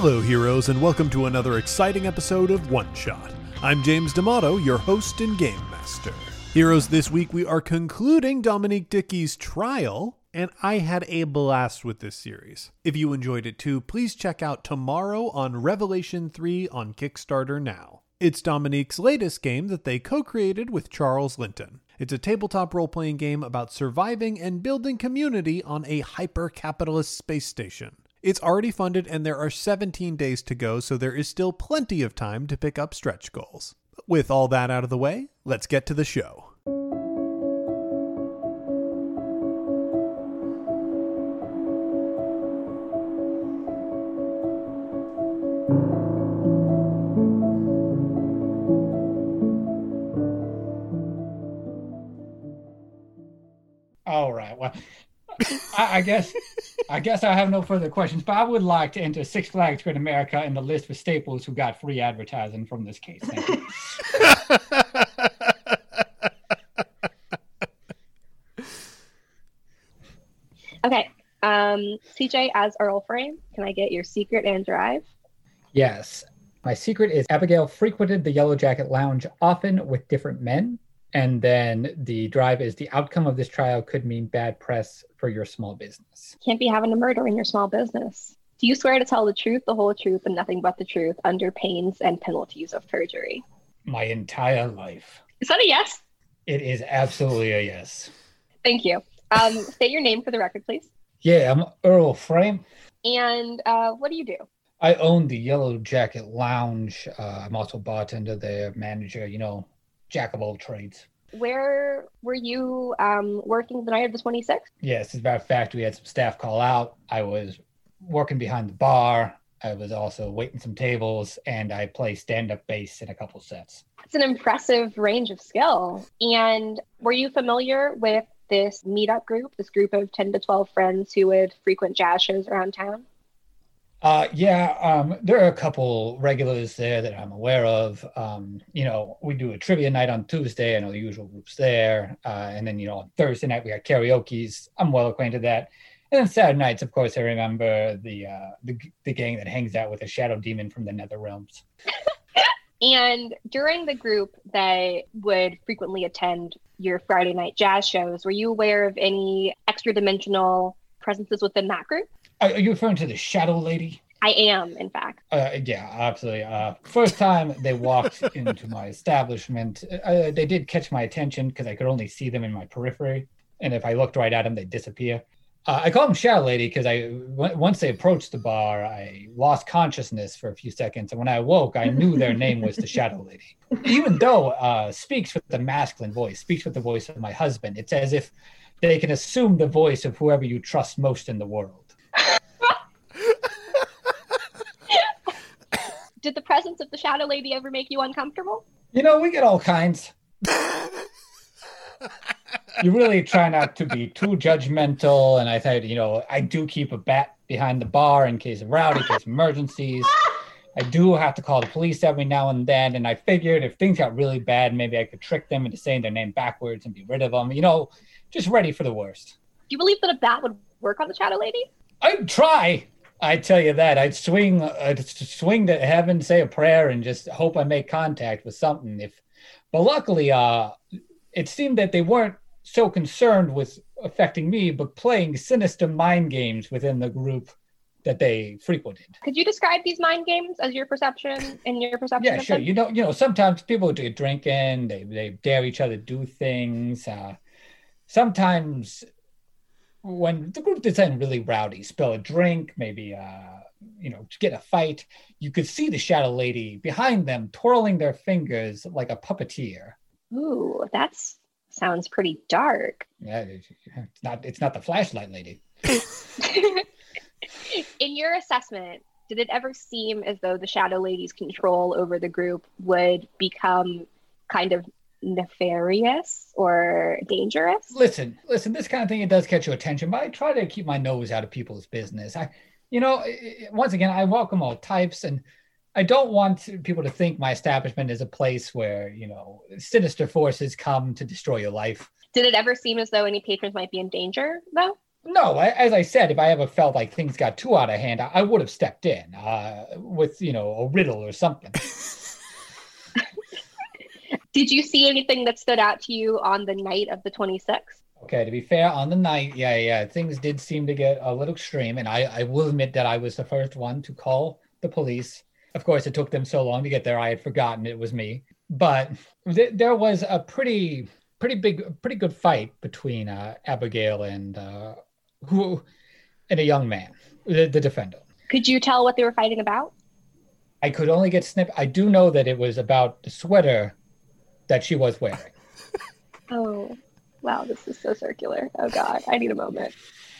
Hello, heroes, and welcome to another exciting episode of One Shot. I'm James D'Amato, your host and game master. Heroes, this week we are concluding Dominique Dickey's trial, and I had a blast with this series. If you enjoyed it too, please check out Tomorrow on Revelation 3 on Kickstarter now. It's Dominique's latest game that they co-created with Charles Linton. It's a tabletop role-playing game about surviving and building community on a hyper-capitalist space station. It's already funded and there are 17 days to go, so there is still plenty of time to pick up stretch goals. With all that out of the way, let's get to the show. All right. Well, I guess I have no further questions, but I would like to enter Six Flags Great America in the list with staples who got free advertising from this case. Thank you. Okay. CJ, as Earl Frame, can I get your secret and drive? Yes. My secret is Abigail frequented the Yellow Jacket Lounge often with different men. And then the drive is the outcome of this trial could mean bad press for your small business. Can't be having a murder in your small business. Do you swear to tell the truth, the whole truth, and nothing but the truth under pains and penalties of perjury? My entire life. Is that a yes? It is absolutely a yes. Thank you. State your name for the record, please. Yeah, I'm Earl Frame. And what do you do? I own the Yellow Jacket Lounge. I'm also bartender there, manager, jack of all trades. Where were you working the night of the 26th? Yes, as a matter of fact, we had some staff call out. I was working behind the bar. I was also waiting some tables, and I play stand-up bass in a couple sets. It's an impressive range of skill. And were you familiar with this meetup group, this group of 10 to 12 friends who would frequent jazz shows around town? There are a couple regulars there that I'm aware of. We do a trivia night on Tuesday. I know the usual groups there. And then, on Thursday night, we got karaoke's. I'm well acquainted with that. And then Saturday nights, of course, I remember the gang that hangs out with a shadow demon from the nether realms. And during the group that would frequently attend your Friday night jazz shows, were you aware of any extra dimensional presences within that group? Are you referring to the Shadow Lady? I am, in fact. Yeah, absolutely. First time they walked into my establishment, they did catch my attention because I could only see them in my periphery. And if I looked right at them, they'd disappear. I call them Shadow Lady because once they approached the bar, I lost consciousness for a few seconds. And when I awoke, I knew their name was the Shadow Lady. Even though speaks with the masculine voice, speaks with the voice of my husband, it's as if they can assume the voice of whoever you trust most in the world. Did the presence of the Shadow Lady ever make you uncomfortable? We get all kinds. You really try not to be too judgmental. And I thought, I do keep a bat behind the bar in case of rowdy, in case of emergencies. I do have to call the police every now and then. And I figured if things got really bad, maybe I could trick them into saying their name backwards and be rid of them. Just ready for the worst. Do you believe that a bat would work on the Shadow Lady? I'd try. I tell you that. I'd swing to heaven, say a prayer, and just hope I make contact with something. But luckily, it seemed that they weren't so concerned with affecting me, but playing sinister mind games within the group that they frequented. Could you describe these mind games as your perception and your perception? Yeah, sure. Them? Sometimes people do drinking. They dare each other to do things. Sometimes when the group did something really rowdy, spill a drink, maybe, get a fight, you could see the Shadow Lady behind them twirling their fingers like a puppeteer. Ooh, that sounds pretty dark. Yeah, it's not the flashlight lady. In your assessment, did it ever seem as though the Shadow Lady's control over the group would become kind of nefarious or dangerous? Listen, this kind of thing, it does catch your attention, but I try to keep my nose out of people's business. Once again, I welcome all types, and I don't want people to think my establishment is a place where, sinister forces come to destroy your life. Did it ever seem as though any patrons might be in danger, though? No, as I said, if I ever felt like things got too out of hand, I would have stepped in with, a riddle or something. Did you see anything that stood out to you on the night of the 26th? Okay, to be fair, on the night, things did seem to get a little extreme, and I will admit that I was the first one to call the police. Of course, it took them so long to get there, I had forgotten it was me. But there was a pretty good fight between Abigail and a young man, the defendant. Could you tell what they were fighting about? I could only get snipped. I do know that it was about the sweater that she was wearing. Oh, wow, this is so circular. Oh God, I need a moment.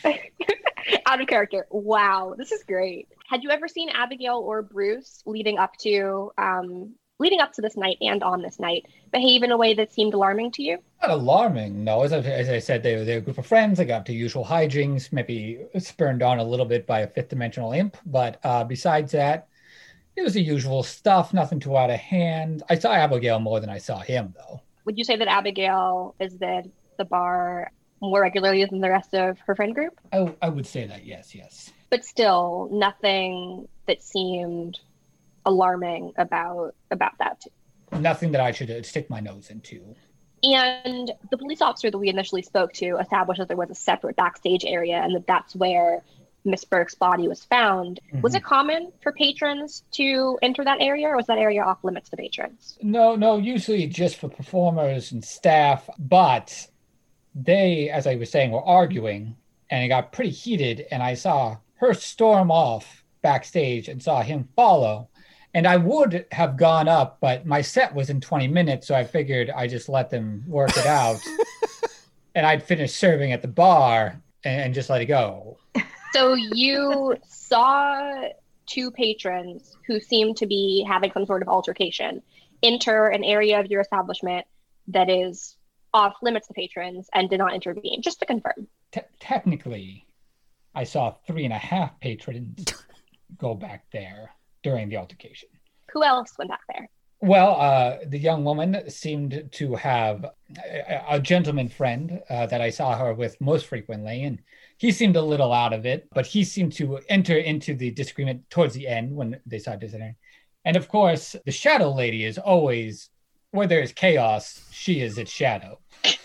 Out of character. Wow, this is great. Had you ever seen Abigail or Bruce leading up to this night and on this night behave in a way that seemed alarming to you? Not alarming, no. As I said, they were a group of friends. They got up to usual hijinks, maybe spurned on a little bit by a fifth dimensional imp. But besides that, it was the usual stuff, nothing too out of hand. I saw Abigail more than I saw him, though. Would you say that Abigail is at the bar more regularly than the rest of her friend group? I would say that, yes. But still, nothing that seemed alarming about that. Nothing that I should stick my nose into. And the police officer that we initially spoke to established that there was a separate backstage area and that's where Miss Burke's body was found. Mm-hmm. Was it common for patrons to enter that area, or was that area off limits to patrons? No, usually just for performers and staff. But they, as I was saying, were arguing, and it got pretty heated, and I saw her storm off backstage and saw him follow. And I would have gone up, but my set was in 20 minutes, so I figured I just let them work it out. And I'd finish serving at the bar and just let it go. So you saw two patrons who seemed to be having some sort of altercation enter an area of your establishment that is off limits to patrons and did not intervene, just to confirm. Technically, I saw 3.5 patrons go back there during the altercation. Who else went back there? Well, the young woman seemed to have a gentleman friend that I saw her with most frequently, and he seemed a little out of it, but he seemed to enter into the disagreement towards the end when they started disagreeing. And of course, the shadow lady is always, where there is chaos, she is its shadow,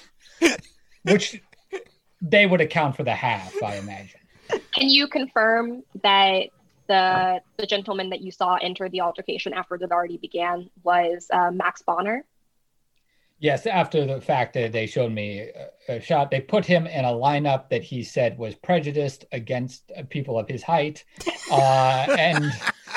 which they would account for the half, I imagine. Can you confirm that the gentleman that you saw enter the altercation after it already began was Max Bonner? Yes, after the fact that they showed me a shot, they put him in a lineup that he said was prejudiced against people of his height. But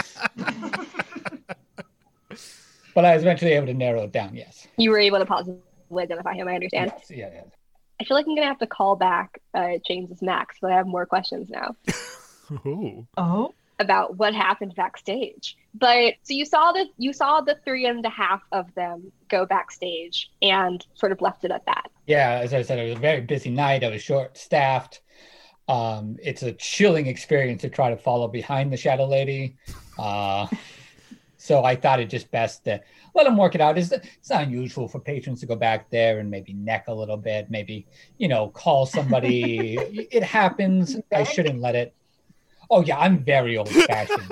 I was eventually able to narrow it down, yes. You were able to positively identify him, I understand. Yes, yeah. I feel like I'm going to have to call back James's Max, but I have more questions now. Oh? About what happened backstage. But so you saw the 3.5 of them go backstage and sort of left it at that. Yeah, as I said, it was a very busy night. I was short-staffed. It's a chilling experience to try to follow behind the shadow lady. So I thought it just best to let them work it out. It's not unusual for patrons to go back there and maybe neck a little bit, maybe, call somebody. It happens. I shouldn't let it. Oh, yeah, I'm very old-fashioned.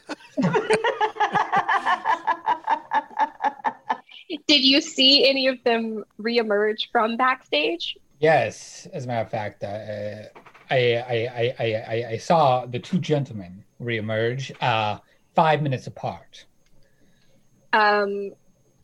Did you see any of them reemerge from backstage? Yes. As a matter of fact, I saw the two gentlemen reemerge 5 minutes apart. And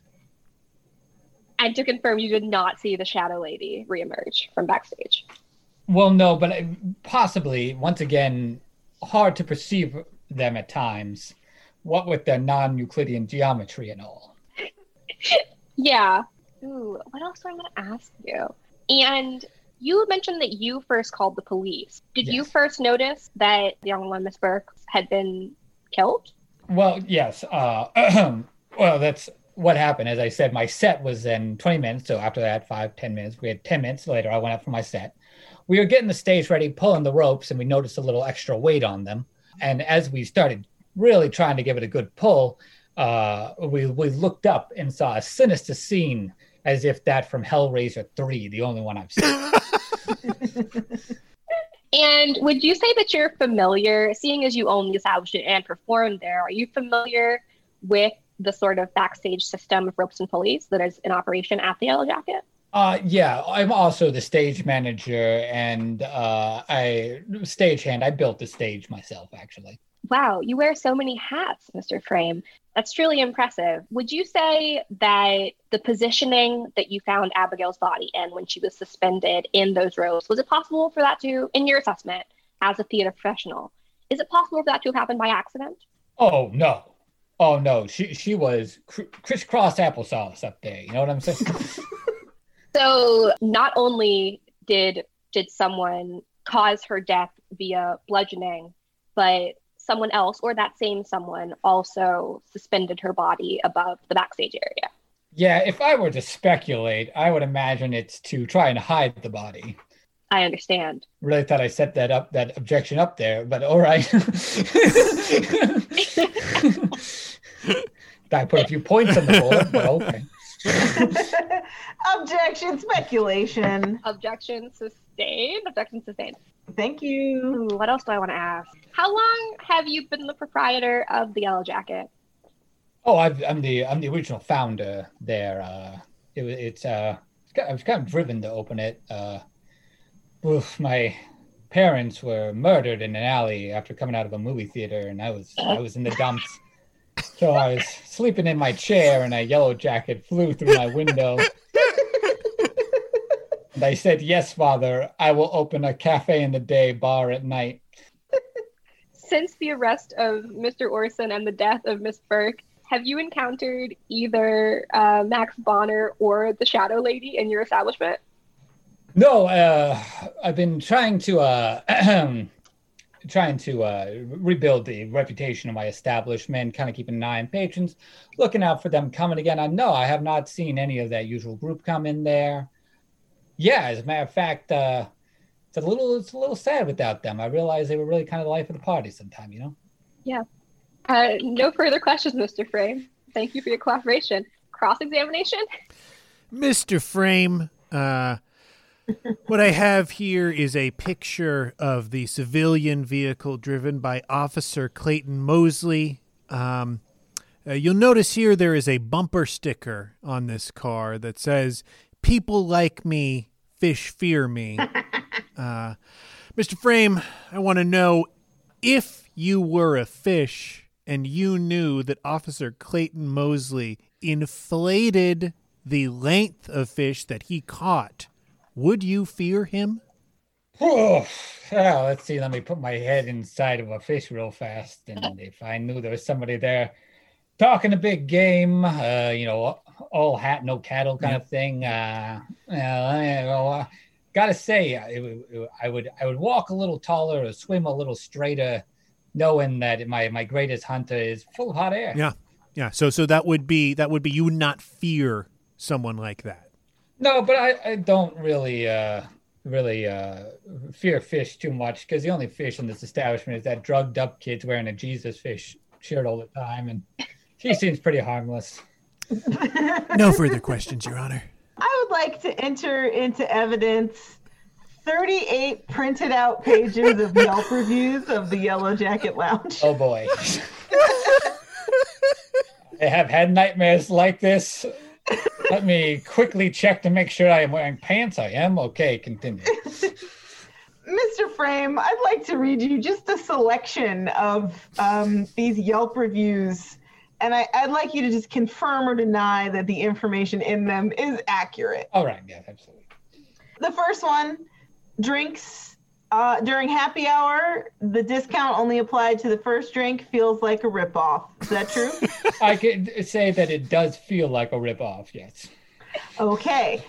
to confirm, you did not see the shadow lady reemerge from backstage? Well, no, but possibly, once again, hard to perceive them at times, what with their non-Euclidean geometry and all. Yeah. Ooh, what else do I want to ask you? And you mentioned that you first called the police. Did you first notice that the young woman, Miss Burke, had been killed? Well, yes. Well, that's what happened. As I said, my set was in 20 minutes. So after that, 5-10 minutes, we had 10 minutes later, I went up for my set. We were getting the stage ready, pulling the ropes, and we noticed a little extra weight on them. And as we started really trying to give it a good pull, we looked up and saw a sinister scene, as if that from Hellraiser 3, the only one I've seen. And would you say that you're familiar, seeing as you own the establishment and perform there, are you familiar with the sort of backstage system of ropes and pulleys that is in operation at the Yellow Jacket? Yeah, I'm also the stage manager and stagehand. I built the stage myself, actually. Wow, you wear so many hats, Mr. Frame. That's truly impressive. Would you say that the positioning that you found Abigail's body in when she was suspended in those ropes, was it possible for that to, in your assessment as a theater professional, is it possible for that to have happened by accident? Oh, no. Oh, no. She was crisscross applesauce up there. You know what I'm saying? So not only did someone cause her death via bludgeoning, but someone else, or that same someone, also suspended her body above the backstage area. Yeah, if I were to speculate, I would imagine it's to try and hide the body. I understand. Really thought I set that objection up there, but all right. I put a few points on the board, but okay. Objection, speculation. Objection sustained. Objection sustained. Thank you. What else do I want to ask? How long have you been the proprietor of the Yellow Jacket? Oh, I'm the original founder there. I was kind of driven to open it. My parents were murdered in an alley after coming out of a movie theater, and I was in the dumps. So I was sleeping in my chair, and a Yellow Jacket flew through my window. And I said, "Yes, Father, I will open a cafe in the day, bar at night." Since the arrest of Mr. Orson and the death of Miss Burke, have you encountered either Max Bonner or the Shadow Lady in your establishment? No, I've been trying to rebuild the reputation of my establishment, kind of keeping an eye on patrons, looking out for them coming again. No, I have not seen any of that usual group come in there. Yeah, as a matter of fact, it's a little sad without them. I realized they were really kind of the life of the party sometime, you know? Yeah. No further questions, Mr. Frame. Thank you for your cooperation. Cross-examination? Mr. Frame, what I have here is a picture of the civilian vehicle driven by Officer Clayton Mosley. You'll notice here there is a bumper sticker on this car that says, "People like me, fish fear me." Mr. Frame, I want to know, if you were a fish and you knew that Officer Clayton Mosley inflated the length of fish that he caught, would you fear him? Oh, well, let's see. Let me put my head inside of a fish real fast. And if I knew there was somebody there talking a big game, all hat, no cattle kind of thing, gotta say, I would walk a little taller or swim a little straighter, knowing that my greatest hunter is full of hot air. Yeah. So that would be you would not fear someone like that. No, but I don't really fear fish too much, because the only fish in this establishment is that drugged up kid's wearing a Jesus fish shirt all the time, and she seems pretty harmless. No further questions, Your Honor. I would like to enter into evidence 38 printed out pages of Yelp reviews of the Yellow Jacket Lounge. Oh boy. I have had nightmares like this. Let me quickly check to make sure I am wearing pants. I am. Okay, continue. Mr. Frame, I'd like to read you just a selection of these Yelp reviews, and I'd like you to just confirm or deny that the information in them is accurate. All right, yeah, absolutely. The first one, drinks during happy hour, the discount only applied to the first drink, feels like a ripoff. Is that true? I could say that it does feel like a ripoff, yes. Okay.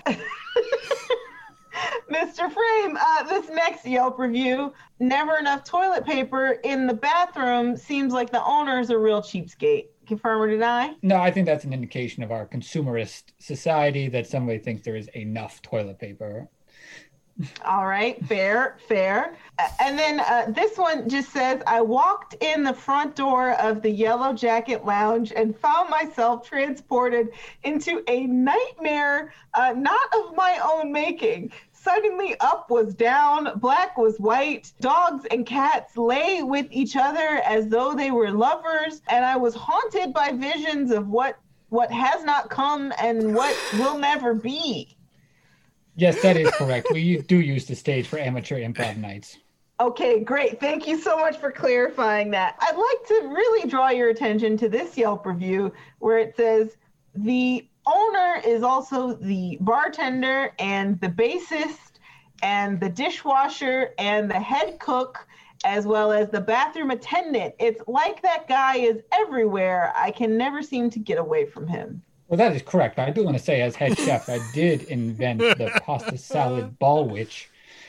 Mr. Frame, this next Yelp review, never enough toilet paper in the bathroom, seems like the owner's a real cheapskate. Confirm or deny? No, I think that's an indication of our consumerist society, that somebody thinks there is enough toilet paper. All right, fair. And then this one just says, I walked in the front door of the Yellow Jacket Lounge and found myself transported into a nightmare, not of my own making. Suddenly up was down, black was white. Dogs and cats lay with each other as though they were lovers, and I was haunted by visions of what has not come and what will never be. Yes, that is correct. We do use the stage for amateur improv nights. Okay, great. Thank you so much for clarifying that. I'd like to really draw your attention to this Yelp review where it says, the owner is also the bartender and the bassist and the dishwasher and the head cook, as well as the bathroom attendant. It's like that guy is everywhere. I can never seem to get away from him. Well, that is correct. I do want to say, as head chef, I did invent the pasta salad ball witch.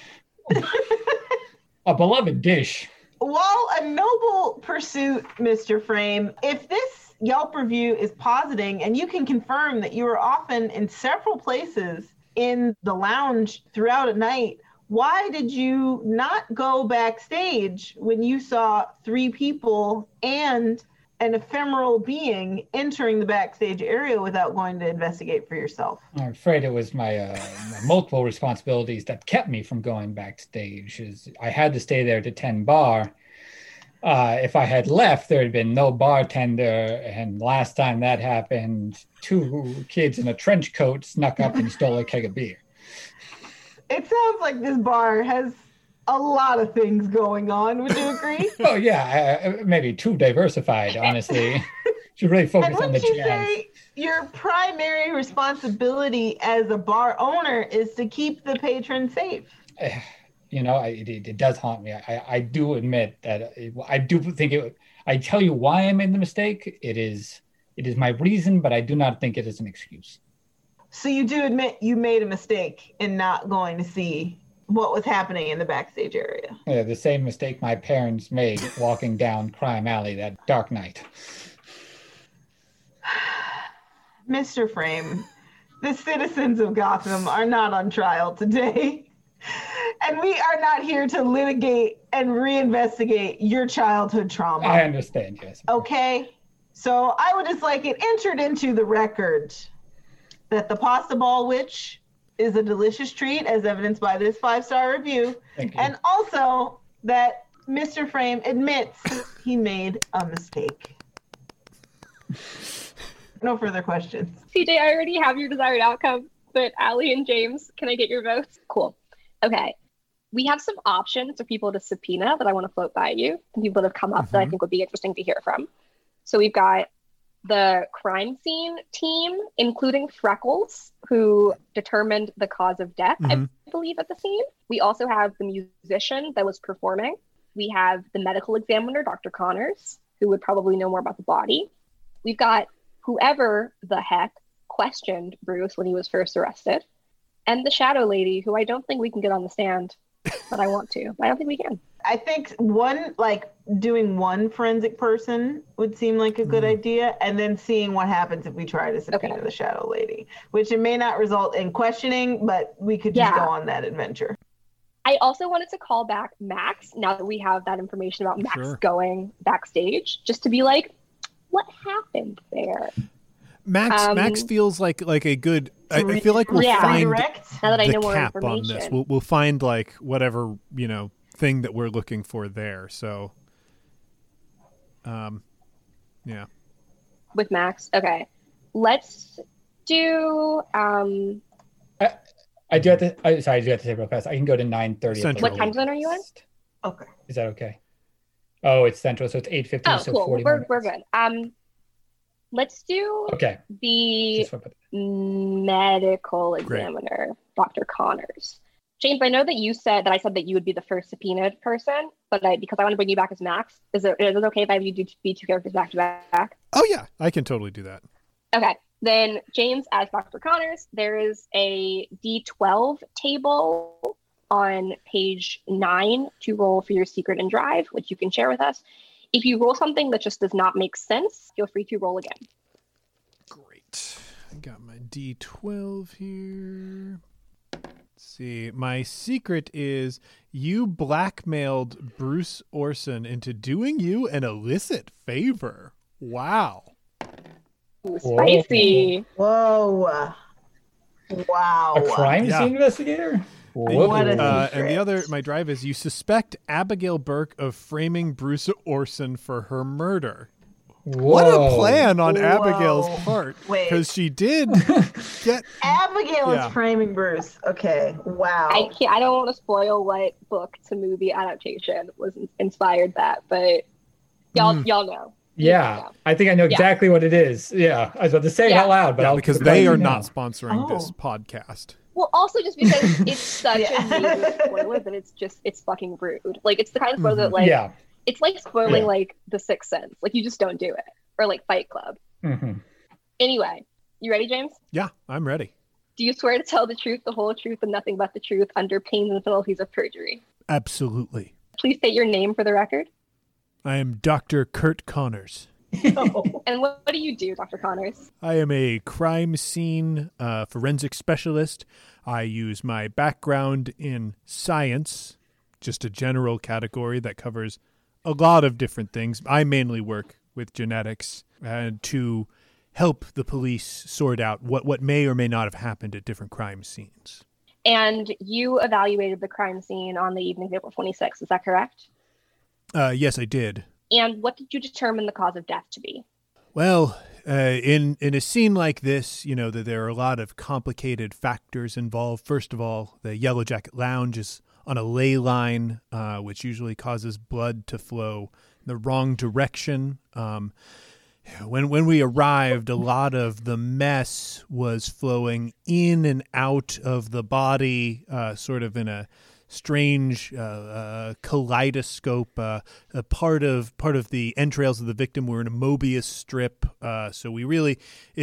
A beloved dish. While a noble pursuit, Mr. Frame, if this Yelp review is positing, and you can confirm that you are often in several places in the lounge throughout a night, why did you not go backstage when you saw 3 people and an ephemeral being entering the backstage area without going to investigate for yourself? I'm afraid it was my multiple responsibilities that kept me from going backstage. I had to stay there to tend bar. If I had left, there had been no bartender, and last time that happened, 2 kids in a trench coat snuck up and stole a keg of beer. It sounds like this bar has a lot of things going on. Would you agree? Oh, yeah. Maybe too diversified, honestly. Should really focus on the jazz. And wouldn't you say your primary responsibility as a bar owner is to keep the patron safe? You know, it does haunt me. I do admit that I do think it. I tell you why I made the mistake. It is my reason, but I do not think it is an excuse. So you do admit you made a mistake in not going to see what was happening in the backstage area? Yeah, the same mistake my parents made walking down Crime Alley that dark night. Mr. Frame, the citizens of Gotham are not on trial today. And we are not here to litigate and reinvestigate your childhood trauma. I understand, yes. Okay? So I would just like it entered into the record that the pasta ball witch is a delicious treat, as evidenced by this 5-star review. Thank you. And also that Mr. Frame admits he made a mistake. No further questions. CJ, I already have your desired outcome, but Allie and James, can I get your votes? Cool. Okay. We have some options for people to subpoena that I want to float by you. People that have come up that I think would be interesting to hear from. So we've got the crime scene team, including Freckles, who determined the cause of death, I believe, at the scene. We also have the musician that was performing. We have the medical examiner, Dr. Connors, who would probably know more about the body. We've got whoever the heck questioned Bruce when he was first arrested, and the shadow lady, who I don't think we can get on the stand, but I want to. But I don't think we can. I think doing one forensic person would seem like a good idea, and then seeing what happens if we try to subpoena the shadow lady, which it may not result in questioning, but we could just go on that adventure. I also wanted to call back Max, now that we have that information about Max going backstage, just to be like, what happened there? Max feels like a good. I feel like we'll find now that I know more cap information on this. We'll find like whatever thing that we're looking for there. So, yeah. With Max, okay. Let's do. I do have to. I do have to say real fast. I can go to 9:30. What time zone are you on? Okay. Is that okay? Oh, it's Central, so it's 8:50. Oh, so cool. 40 We're good. Let's do the medical examiner, Dr. Connors. James, I know that you said that I said that you would be the first subpoenaed person, but because I want to bring you back as Max, is it okay if I have you be 2 characters back to back? Oh yeah, I can totally do that. Okay, then James as Dr. Connors. There is a D12 table on page 9 to roll for your secret and drive, which you can share with us. If you roll something that just does not make sense, feel free to roll again. Great. I got my D12 here. Let's see. My secret is you blackmailed Bruce Orson into doing you an illicit favor. Wow. Ooh, spicy. Whoa. Wow. A crime scene investigator? What a and the other, my drive is you suspect Abigail Burke of framing Bruce Orson for her murder. Whoa. What a plan on Whoa. Abigail's part. Wait. Because she did get... Abigail Yeah. is framing Bruce. Okay, wow. I don't want to spoil what book to movie adaptation was inspired that, but y'all know. Yeah, I think I know exactly what it is. Yeah, I was about to say it out loud, but because they are not sponsoring this podcast. Well, also just because it's such a major spoiler that it's fucking rude. Like, it's the kind of spoiler that, it's like spoiling, like, The Sixth Sense. Like, you just don't do it. Or, like, Fight Club. Mm-hmm. Anyway, you ready, James? Yeah, I'm ready. Do you swear to tell the truth, the whole truth, and nothing but the truth under pains and penalties of perjury? Absolutely. Please state your name for the record. I am Dr. Kurt Connors. And what do you do, Dr. Connors? I am a crime scene forensic specialist. I use my background in science, just a general category that covers a lot of different things. I mainly work with genetics to help the police sort out what may or may not have happened at different crime scenes. And you evaluated the crime scene on the evening of April 26th, is that correct? Yes, I did. And what did you determine the cause of death to be? Well, in a scene like this, you know, that there are a lot of complicated factors involved. First of all, the Yellow Jacket Lounge is on a ley line, which usually causes blood to flow in the wrong direction. When we arrived, a lot of the mess was flowing in and out of the body, sort of in a strange kaleidoscope. A part of the entrails of the victim were in a Mobius strip. So we really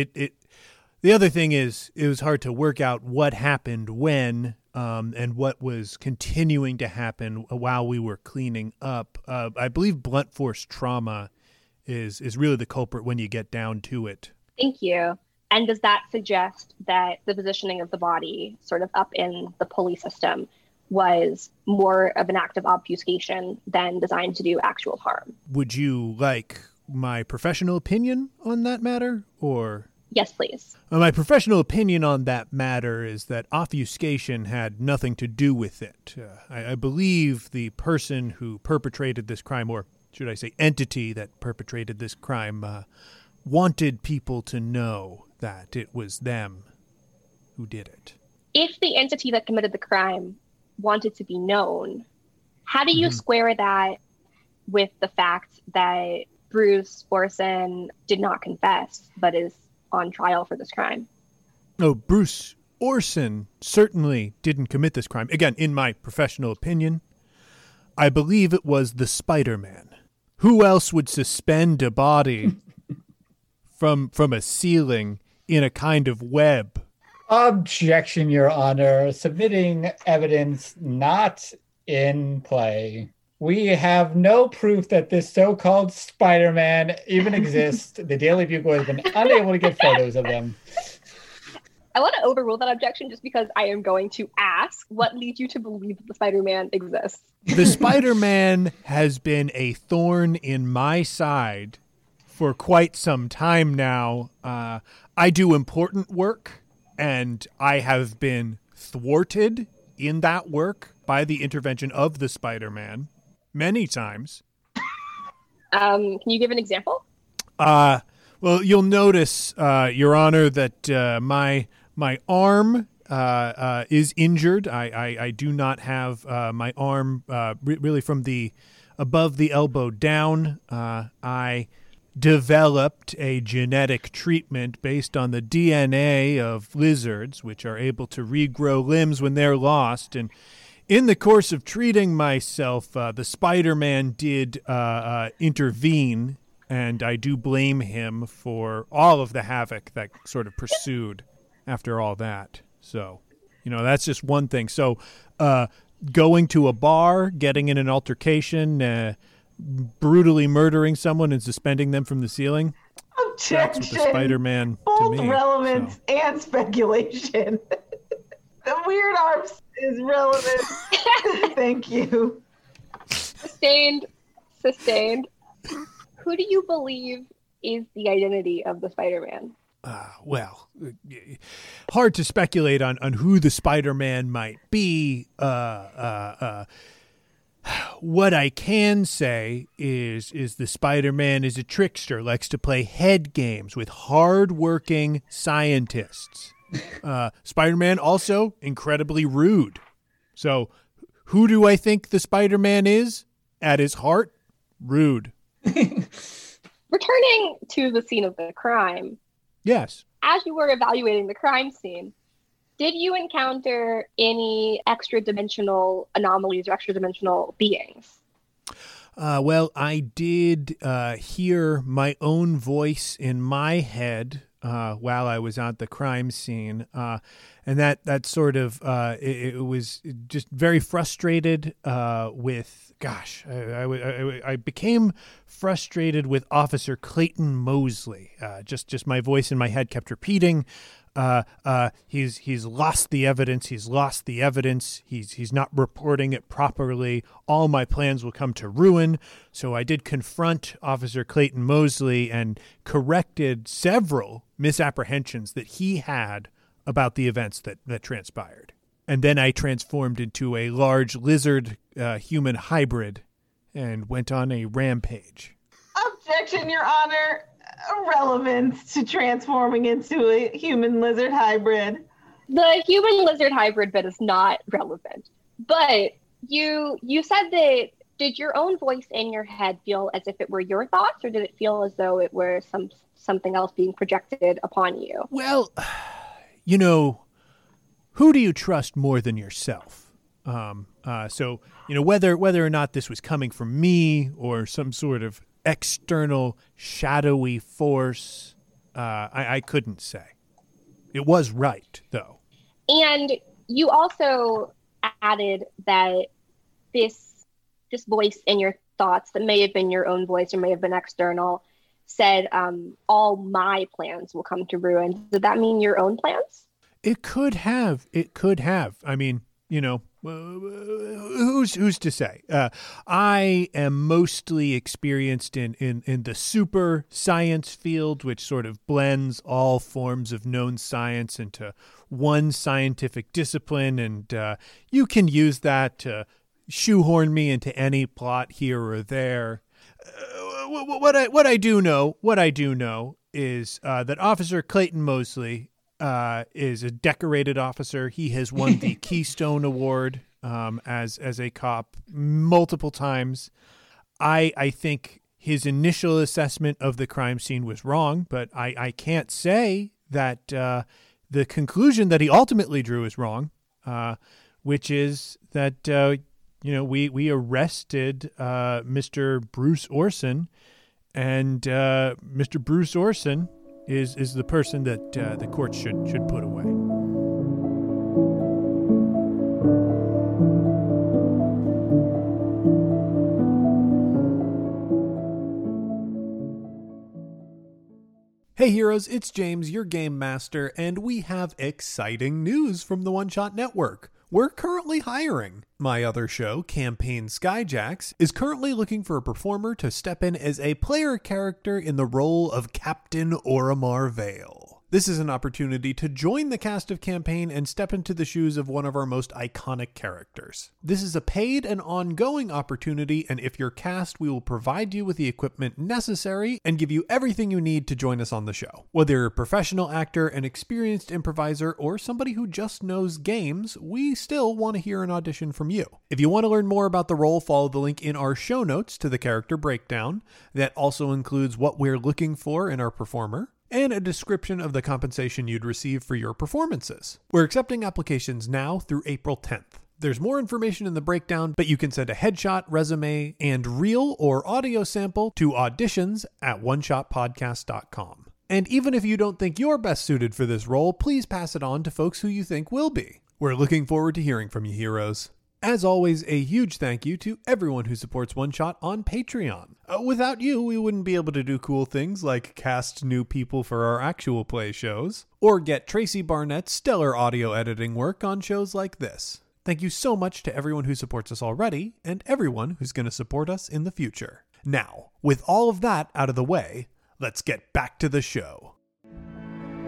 the other thing is it was hard to work out what happened when, and what was continuing to happen while we were cleaning up. I believe blunt force trauma is really the culprit when you get down to it. Thank you. And does that suggest that the positioning of the body sort of up in the pulley system was more of an act of obfuscation than designed to do actual harm? Would you like my professional opinion on that matter, or? Yes, please. My professional opinion on that matter is that obfuscation had nothing to do with it. I believe the person who perpetrated this crime, or should I say entity that perpetrated this crime, wanted people to know that it was them who did it. If the entity that committed the crime wanted to be known, how do you square that with the fact that Bruce Orson did not confess but is on trial for this crime? No, Bruce Orson certainly didn't commit this crime. Again, in my professional opinion, I believe it was the Spider-Man. Who else would suspend a body from a ceiling in a kind of web? Objection, Your Honor. Submitting evidence not in play. We have no proof that this so-called Spider-Man even exists. The Daily Bugle has been unable to get photos of them. I want to overrule that objection just because I am going to ask, what leads you to believe that the Spider-Man exists? The Spider-Man has been a thorn in my side for quite some time now. I do important work, and I have been thwarted in that work by the intervention of the Spider-Man many times. Can you give an example? Well, you'll notice, Your Honor, that my arm is injured. I do not have my arm really from the above the elbow down. I developed a genetic treatment based on the DNA of lizards, which are able to regrow limbs when they're lost. And in the course of treating myself, the Spider-Man did intervene, and I do blame him for all of the havoc that sort of pursued after all that. So, that's just one thing. So, going to a bar, getting in an altercation, brutally murdering someone and suspending them from the ceiling. Objection. That's what the Spider-Man Both to me. relevance and speculation. The weird arms is relevant. Thank you. Sustained. Who do you believe is the identity of the Spider-Man? hard to speculate on who the Spider-Man might be. What I can say is the Spider-Man is a trickster, likes to play head games with hard-working scientists. Spider-Man also incredibly rude. So who do I think the Spider-Man is? At his heart, rude. Returning to the scene of the crime. Yes. As you were evaluating the crime scene, did you encounter any extra-dimensional anomalies or extra-dimensional beings? Well, I did hear my own voice in my head while I was at the crime scene. And that sort of, it was just very frustrated with, I became frustrated with Officer Clayton Mosley. Just my voice in my head kept repeating, he's lost the evidence. He's lost the evidence. He's not reporting it properly. All my plans will come to ruin. So I did confront Officer Clayton Mosley and corrected several misapprehensions that he had about the events that transpired. And then I transformed into a large lizard human hybrid and went on a rampage. Objection, Your Honor. Irrelevant to transforming into a human lizard hybrid. The human lizard hybrid bit is not relevant. But you said that, did your own voice in your head feel as if it were your thoughts, or did it feel as though it were something else being projected upon you? Well, who do you trust more than yourself? So, whether or not this was coming from me or some sort of external shadowy force, I couldn't say. It was right, though. And you also added that this voice in your thoughts, that may have been your own voice or may have been external, said, all my plans will come to ruin. Did that mean your own plans? It could have. I mean, who's to say? I am mostly experienced in the super science field, which sort of blends all forms of known science into one scientific discipline, and you can use that to shoehorn me into any plot here or there. What I do know is that Officer Clayton Mosley is a decorated officer. He has won the Keystone Award as a cop multiple times. I think his initial assessment of the crime scene was wrong, but I can't say that the conclusion that he ultimately drew is wrong, which is that we arrested Mr. Bruce Orson, and Mr. Bruce Orson is the person that the court should put away. Hey heroes, it's James, your game master, and we have exciting news from the One Shot Network. We're currently hiring. My other show, Campaign Skyjacks, is currently looking for a performer to step in as a player character in the role of Captain Oromar Vale. This is an opportunity to join the cast of Campaign and step into the shoes of one of our most iconic characters. This is a paid and ongoing opportunity, and if you're cast, we will provide you with the equipment necessary and give you everything you need to join us on the show. Whether you're a professional actor, an experienced improviser, or somebody who just knows games, we still want to hear an audition from you. If you want to learn more about the role, follow the link in our show notes to the character breakdown. That also includes what we're looking for in our performer, and a description of the compensation you'd receive for your performances. We're accepting applications now through April 10th. There's more information in the breakdown, but you can send a headshot, resume, and reel or audio sample to auditions@oneshotpodcast.com. And even if you don't think you're best suited for this role, please pass it on to folks who you think will be. We're looking forward to hearing from you, heroes. As always, a huge thank you to everyone who supports One Shot on Patreon. Without you, we wouldn't be able to do cool things like cast new people for our actual play shows, or get Tracy Barnett's stellar audio editing work on shows like this. Thank you so much to everyone who supports us already, and everyone who's going to support us in the future. Now, with all of that out of the way, let's get back to the show.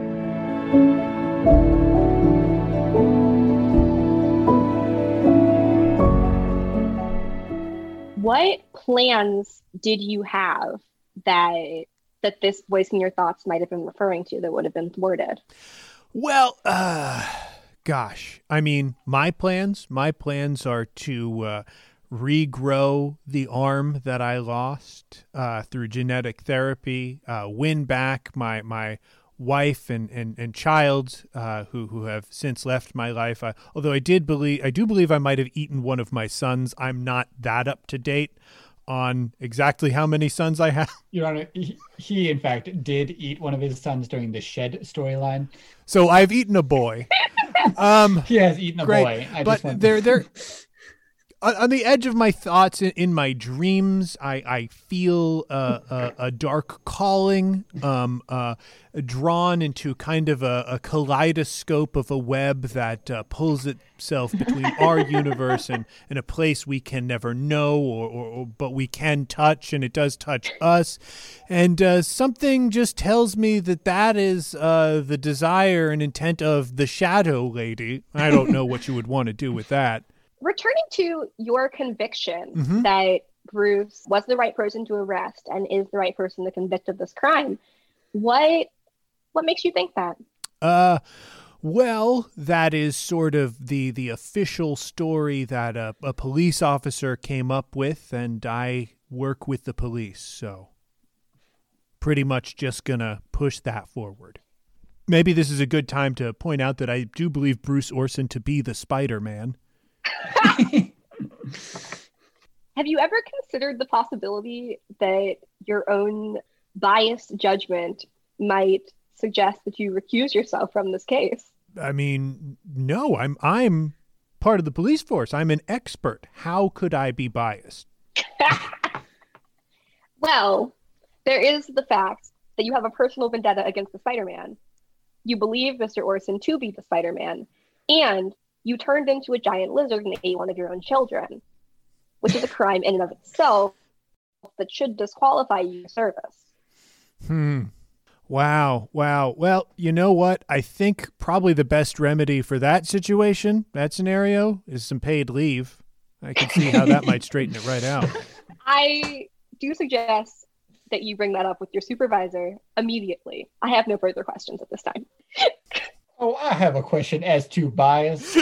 What plans did you have that this voice in your thoughts might have been referring to that would have been thwarted? Well, gosh, I mean, my plans are to regrow the arm that I lost through genetic therapy, win back my wife and child who have since left my life. Although I do believe I might have eaten one of my sons. I'm not that up to date on exactly how many sons I have. Your Honor, he in fact did eat one of his sons during the Shed storyline. So I've eaten a boy. He has eaten a boy. But they're on the edge of my thoughts. In my dreams, I feel a dark calling, drawn into kind of a kaleidoscope of a web that pulls itself between our universe and a place we can never know, but we can touch, and it does touch us. And something just tells me that is the desire and intent of the Shadow Lady. I don't know what you would want to do with that. Returning to your conviction that Bruce was the right person to arrest and is the right person to convict of this crime, what makes you think that? Well, that is sort of the official story that a police officer came up with, and I work with the police, so pretty much just gonna push that forward. Maybe this is a good time to point out that I do believe Bruce Orson to be the Spider-Man. Have you ever considered the possibility that your own biased judgment might suggest that you recuse yourself from this case? I mean, no, I'm part of the police force. I'm an expert. How could I be biased? Well, there is the fact that you have a personal vendetta against the Spider-Man. You believe Mr. Orson to be the Spider-Man, and you turned into a giant lizard and ate one of your own children, which is a crime in and of itself that should disqualify you from service. Wow. Well, you know what? I think probably the best remedy for that situation, that scenario, is some paid leave. I can see how that might straighten it right out. I do suggest that you bring that up with your supervisor immediately. I have no further questions at this time. Oh, I have a question as to bias.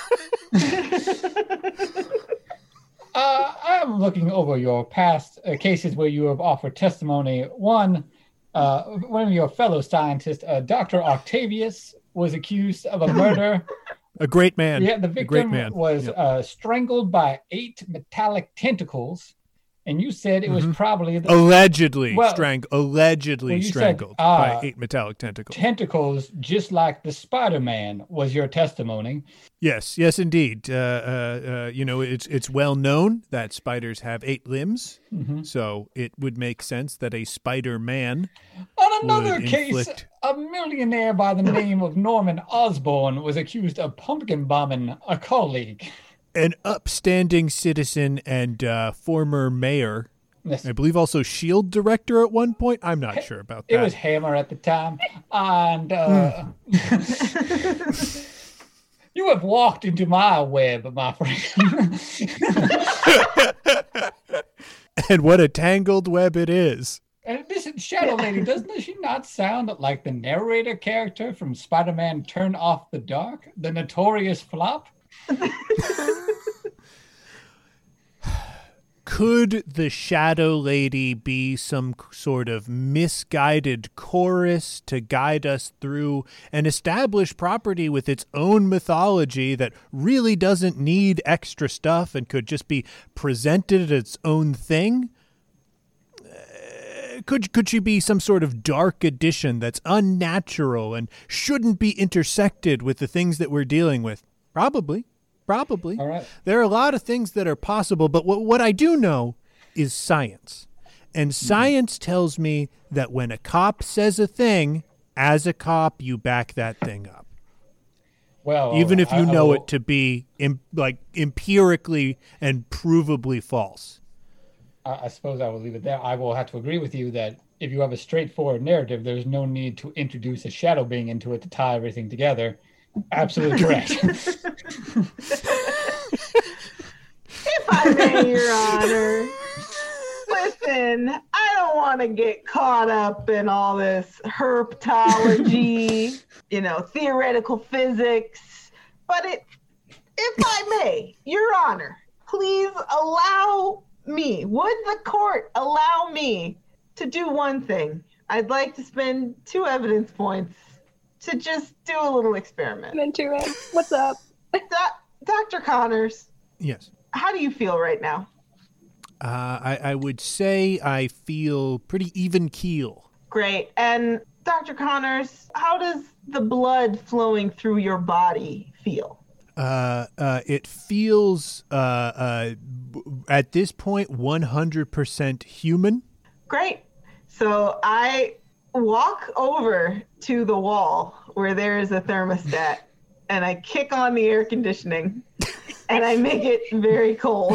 I'm looking over your past cases where you have offered testimony. One of your fellow scientists, Dr. Octavius, was accused of a murder. A great man. Yeah, the victim was strangled by 8 metallic tentacles. And you said it was probably allegedly strangled by 8 metallic tentacles. Tentacles, just like the Spider-Man, was your testimony. Yes, indeed. It's well known that spiders have 8 limbs, so it would make sense that a Spider-Man. On another case, a millionaire by the name of Norman Osborn was accused of pumpkin bombing a colleague. An upstanding citizen and former mayor, yes. I believe also S.H.I.E.L.D. director at one point. I'm not sure about that. It was Hammer at the time. And you have walked into my web, my friend. And what a tangled web it is. And this Shadow Lady, doesn't she not sound like the narrator character from Spider-Man Turn Off the Dark? The notorious flop? Could the Shadow Lady be some sort of misguided chorus to guide us through an established property with its own mythology that really doesn't need extra stuff and could just be presented as its own thing? Could she be some sort of dark addition that's unnatural and shouldn't be intersected with the things that we're dealing with? Probably. All right. There are a lot of things that are possible, but what I do know is science. And science tells me that when a cop says a thing, as a cop, you back that thing up. Well, even if you know it to be empirically and provably false. I suppose I will leave it there. I will have to agree with you that if you have a straightforward narrative, there's no need to introduce a shadow being into it to tie everything together. Absolutely correct. If I may, Your Honor. Listen, I don't want to get caught up in all this herpetology, theoretical physics. But if I may, Your Honor, please would the court allow me to do one thing? I'd like to spend 2 evidence points to just do a little experiment. I'm into it. What's up? Dr. Connors. Yes. How do you feel right now? I would say I feel pretty even keel. Great. And Dr. Connors, how does the blood flowing through your body feel? It feels at this point 100% human. Great. So I walk over to the wall where there is a thermostat and I kick on the air conditioning and I make it very cold.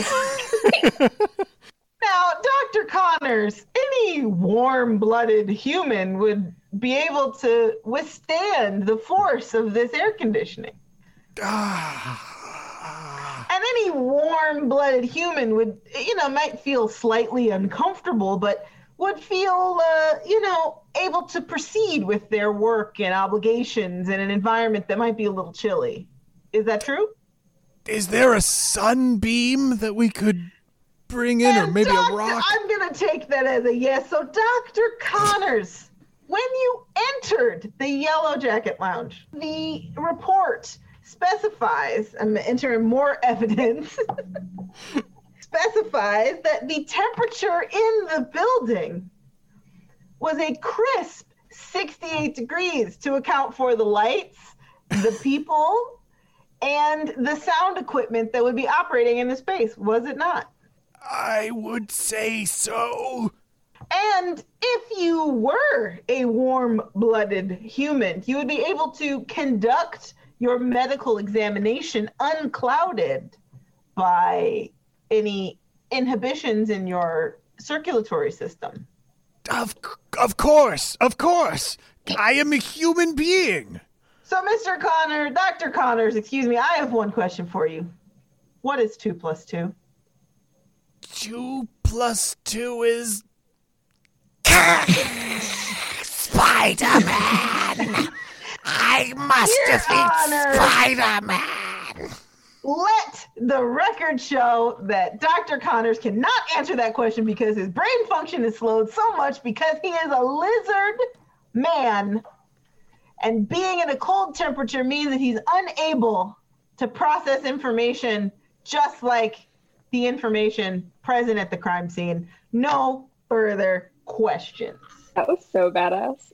Now, Dr. Connors, any warm-blooded human would be able to withstand the force of this air conditioning. And any warm-blooded human would, might feel slightly uncomfortable, but would feel, able to proceed with their work and obligations in an environment that might be a little chilly. Is that true? Is there a sunbeam that we could bring in, or maybe a rock? I'm going to take that as a yes. So, Dr. Connors, when you entered the Yellow Jacket Lounge, the report specifies, I'm entering more evidence, specifies that the temperature in the building was a crisp 68 degrees to account for the lights, the people, and the sound equipment that would be operating in the space. Was it not? I would say so. And if you were a warm-blooded human, you would be able to conduct your medical examination unclouded by any inhibitions in your circulatory system. Of course. I am a human being. So, Dr. Connors, excuse me, I have one question for you. What is 2 plus 2? 2 plus 2 is... Spider-Man! I must defeat Spider-Man! Let the record show that Dr. Connors cannot answer that question because his brain function is slowed so much because he is a lizard man. And being at a cold temperature means that he's unable to process information just like the information present at the crime scene. No further questions. That was so badass.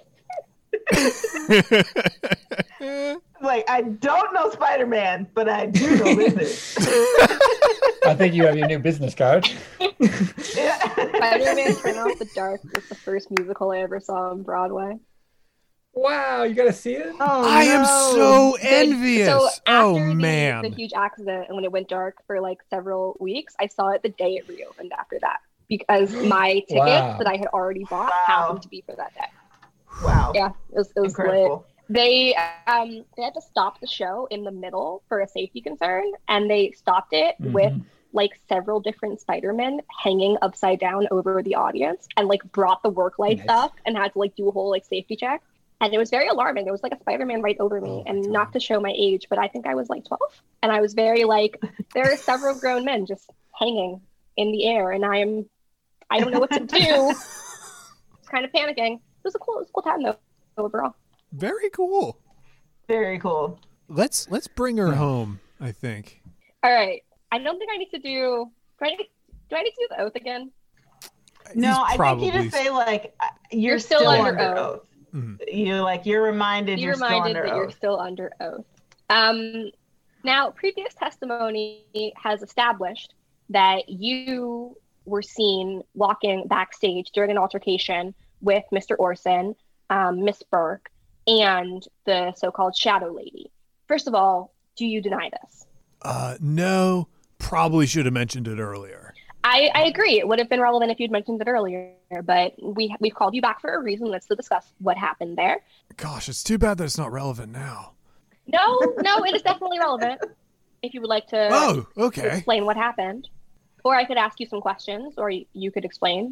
Like, I don't know Spider-Man, but I do know lizards. I think you have your new business card. Yeah. Spider-Man Turn Off the Dark was the first musical I ever saw on Broadway. Wow, you gotta see it? Oh, I am so So envious. after Man. the huge accident and when it went dark for like several weeks, I saw it the day it reopened after that because my tickets Wow. that I had already bought happened to be for that day. Wow. Yeah, it was lit. Incredible. They had to stop the show in the middle for a safety concern, and they stopped it with like several different Spider-Men hanging upside down over the audience, and like brought the work lights up and had to like do a whole like safety check. And it was very alarming. There was like a Spider-Man right over me, and not to show my age, but I think I was like 12, and I was very like, there are several grown men just hanging in the air, and I don't know what to do. It's kind of panicking. It was a cool time though overall. Very cool. Very cool. Let's bring her home, I think. All right. I don't think I need to do. Do I need to do the oath again? No, I think you just say like you're still under oath. Mm-hmm. You're reminded you're still under that oath. you're still under oath. Now, previous testimony has established that you were seen walking backstage during an altercation with Mr. Orson, Miss Burke, and the so-called Shadow Lady. First of all, do you deny this? No, probably should have mentioned it earlier. I agree. It would have been relevant if you'd mentioned it earlier, but we've called you back for a reason. Let's discuss what happened there. Gosh, it's too bad that it's not relevant now. No, it is definitely relevant. If you would like to explain what happened. Or I could ask you some questions, or you could explain.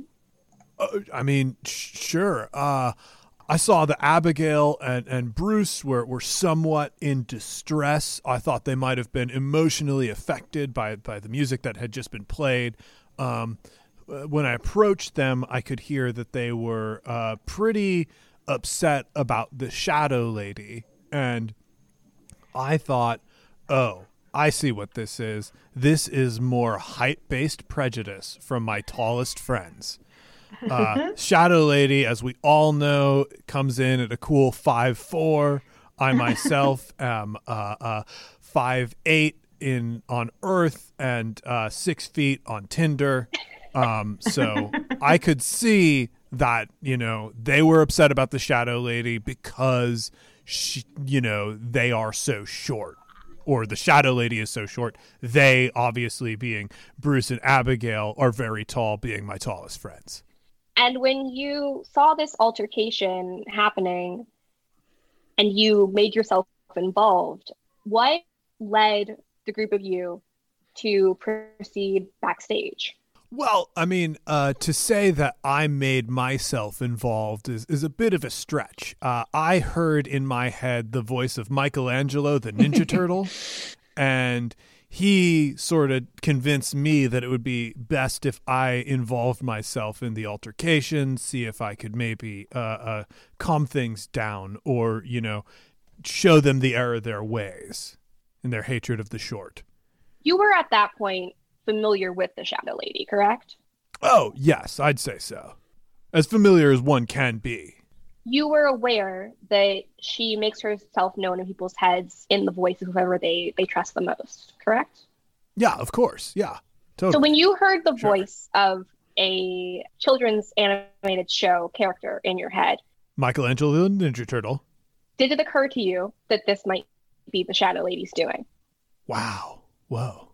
Sure. I saw that Abigail and Bruce were somewhat in distress. I thought they might have been emotionally affected by the music that had just been played. When I approached them, I could hear that they were pretty upset about the Shadow Lady. And I thought, oh, I see what this is. This is more height-based prejudice from my tallest friends. Shadow Lady, as we all know, comes in at a cool 5'4". I myself am 5'8" on Earth and 6 feet on Tinder. So I could see that, they were upset about the Shadow Lady because they are so short. Or the Shadow Lady is so short. They, obviously being Bruce and Abigail, are very tall, being my tallest friends. And when you saw this altercation happening and you made yourself involved, what led the group of you to proceed backstage? Well, to say that I made myself involved is a bit of a stretch. I heard in my head the voice of Michelangelo, the Ninja Turtle, and he sort of convinced me that it would be best if I involved myself in the altercation, see if I could maybe calm things down or, show them the error of their ways and their hatred of the short. You were at that point familiar with the Shadow Lady, correct? Oh, yes, I'd say so. As familiar as one can be. You were aware that she makes herself known in people's heads in the voice of whoever they trust the most, correct? Yeah, of course. Yeah, totally. So when you heard the voice of a children's animated show character in your head, Michelangelo the Ninja Turtle, did it occur to you that this might be the Shadow Lady's doing? Wow. Whoa.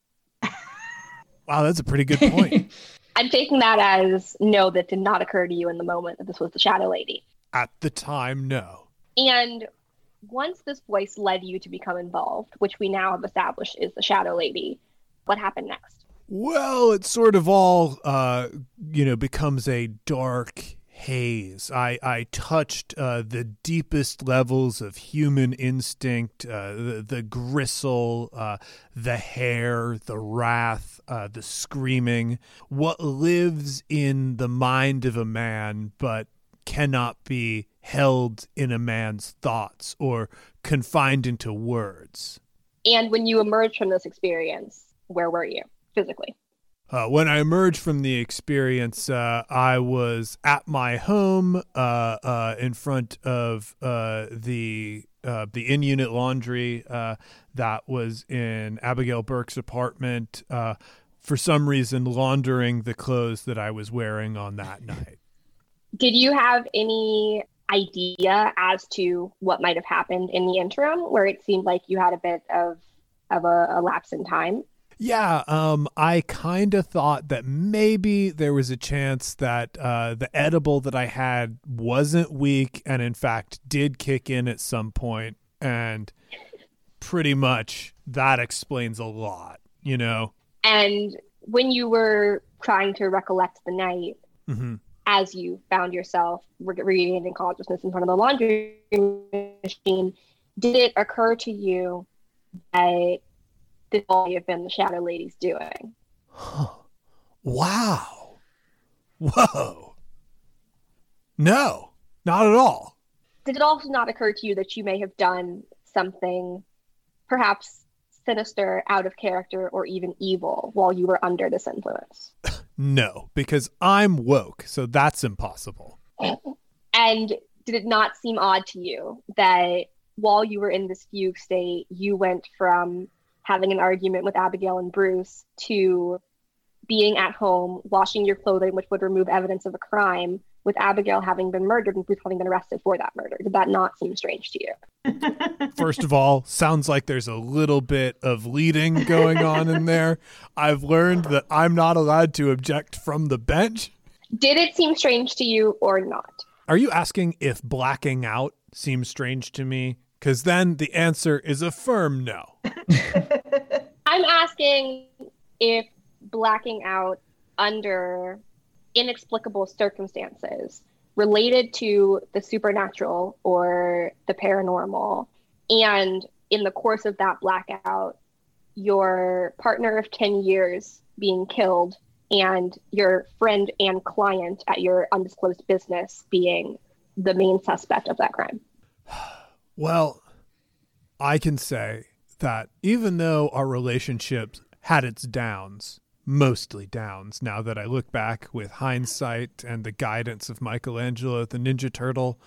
Wow, that's a pretty good point. I'm taking that as no, that did not occur to you in the moment that this was the Shadow Lady. At the time, no. And once this voice led you to become involved, which we now have established is the Shadow Lady, what happened next? Well, it sort of all, becomes a dark haze. I touched the deepest levels of human instinct, the gristle, the hair, the wrath, the screaming, what lives in the mind of a man but cannot be held in a man's thoughts or confined into words. And when you emerged from this experience, where were you physically? When I emerged from the experience, I was at my home in front of the in-unit laundry that was in Abigail Burke's apartment, for some reason laundering the clothes that I was wearing on that night. Did you have any idea as to what might have happened in the interim, where it seemed like you had a bit of a lapse in time? Yeah, I kind of thought that maybe there was a chance that the edible that I had wasn't weak and in fact did kick in at some point, and pretty much that explains a lot, And when you were trying to recollect the night, as you found yourself regaining consciousness in front of the laundry machine, did it occur to you that this may have been the Shadow Lady's doing? Wow. Whoa. No, not at all. Did it also not occur to you that you may have done something perhaps sinister, out of character, or even evil while you were under this influence? No, because I'm woke, so that's impossible. And did it not seem odd to you that while you were in this fugue state, you went from having an argument with Abigail and Bruce to being at home, washing your clothing, which would remove evidence of a crime, with Abigail having been murdered and Bruce having been arrested for that murder. Did that not seem strange to you? First of all, sounds like there's a little bit of leading going on in there. I've learned that I'm not allowed to object from the bench. Did it seem strange to you or not? Are you asking if blacking out seems strange to me? Because then the answer is a firm no. I'm asking if blacking out under inexplicable circumstances related to the supernatural or the paranormal, and in the course of that blackout, your partner of 10 years being killed and your friend and client at your undisclosed business being the main suspect of that crime. Well, I can say that even though our relationship had its downs, mostly downs, now that I look back with hindsight and the guidance of Michelangelo, the Ninja Turtle,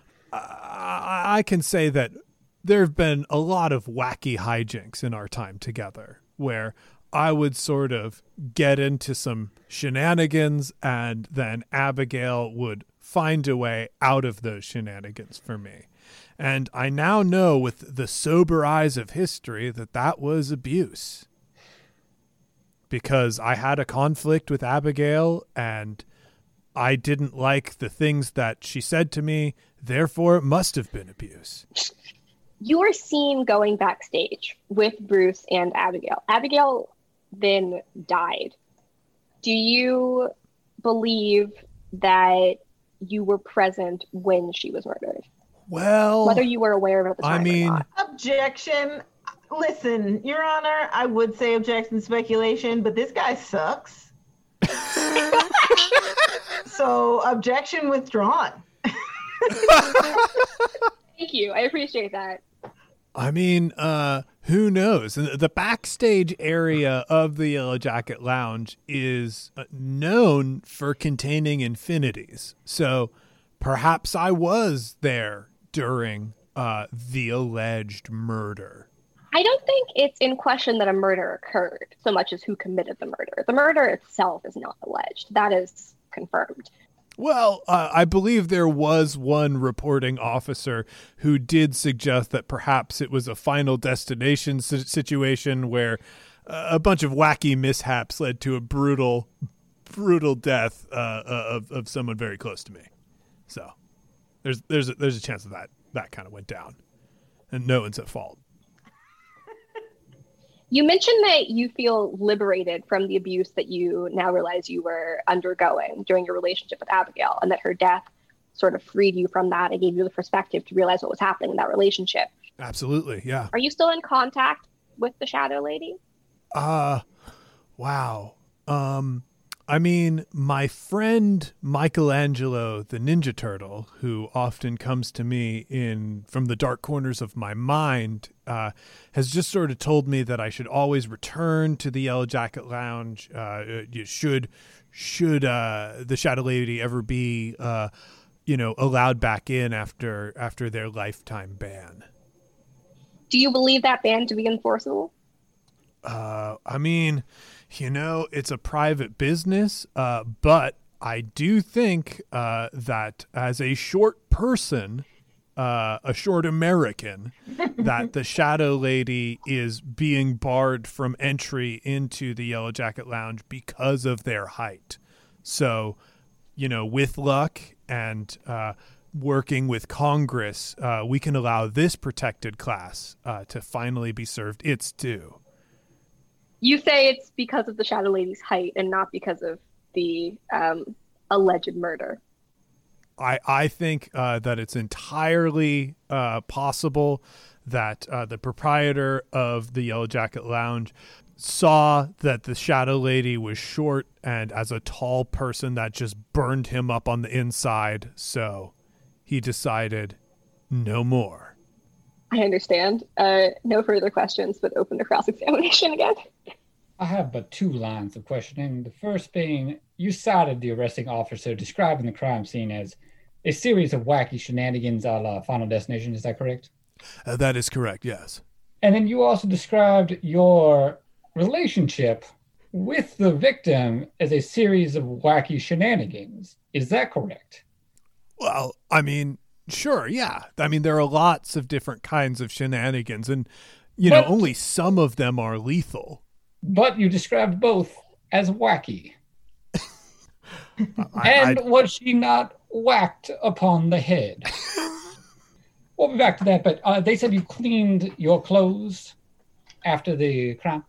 I can say that there have been a lot of wacky hijinks in our time together where I would sort of get into some shenanigans and then Abigail would find a way out of those shenanigans for me. And I now know with the sober eyes of history that that was abuse. Because I had a conflict with Abigail and I didn't like the things that she said to me. Therefore, it must have been abuse. You were seen going backstage with Bruce and Abigail. Abigail then died. Do you believe that you were present when she was murdered? Well, whether you were aware of it at the time or not. Objection. Listen, Your Honor, I would say objection speculation, but this guy sucks. So objection withdrawn. Thank you. I appreciate that. I mean, who knows? The backstage area of the Yellow Jacket Lounge is known for containing infinities. So perhaps I was there during the alleged murder. I don't think it's in question that a murder occurred so much as who committed the murder. The murder itself is not alleged. That is confirmed. Well, I believe there was one reporting officer who did suggest that perhaps it was a Final Destination situation where a bunch of wacky mishaps led to a brutal death of someone very close to me. So there's a chance that kind of went down, and no one's at fault. You mentioned that you feel liberated from the abuse that you now realize you were undergoing during your relationship with Abigail, and that her death sort of freed you from that and gave you the perspective to realize what was happening in that relationship. Absolutely, yeah. Are you still in contact with the Shadow Lady? Wow. I mean, my friend Michelangelo, the Ninja Turtle, who often comes to me from the dark corners of my mind, has just sort of told me that I should always return to the Yellow Jacket Lounge. Should the Shadow Lady ever be, allowed back in after their lifetime ban. Do you believe that ban to be enforceable? I mean, it's a private business, but I do think that as a short person, a short American, that the Shadow Lady is being barred from entry into the Yellow Jacket Lounge because of their height. So, with luck and working with Congress, we can allow this protected class to finally be served its due. You say it's because of the Shadow Lady's height and not because of the alleged murder. I think that it's entirely possible that the proprietor of the Yellow Jacket Lounge saw that the Shadow Lady was short and as a tall person that just burned him up on the inside. So he decided no more. I understand. No further questions, but open to cross-examination again. I have but two lines of questioning. The first being, you cited the arresting officer describing the crime scene as a series of wacky shenanigans a la Final Destination. Is that correct? That is correct, yes. And then you also described your relationship with the victim as a series of wacky shenanigans. Is that correct? Well, I mean, sure, yeah. I mean, there are lots of different kinds of shenanigans, and, only some of them are lethal. But you described both as wacky. Was she not whacked upon the head? We'll be back to that, but they said you cleaned your clothes after the crime.